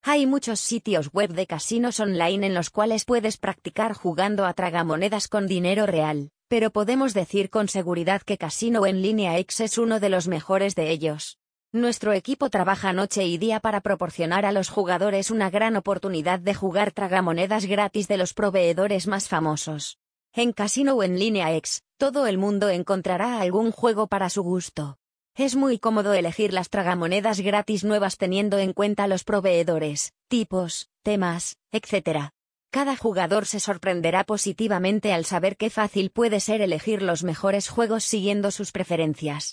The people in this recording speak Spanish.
Hay muchos sitios web de casinos online en los cuales puedes practicar jugando a tragamonedas con dinero real, pero podemos decir con seguridad que Casino en línea X es uno de los mejores de ellos. Nuestro equipo trabaja noche y día para proporcionar a los jugadores una gran oportunidad de jugar tragamonedas gratis de los proveedores más famosos. En Casino en línea X, todo el mundo encontrará algún juego para su gusto. Es muy cómodo elegir las tragamonedas gratis nuevas teniendo en cuenta los proveedores, tipos, temas, etc. Cada jugador se sorprenderá positivamente al saber qué fácil puede ser elegir los mejores juegos siguiendo sus preferencias.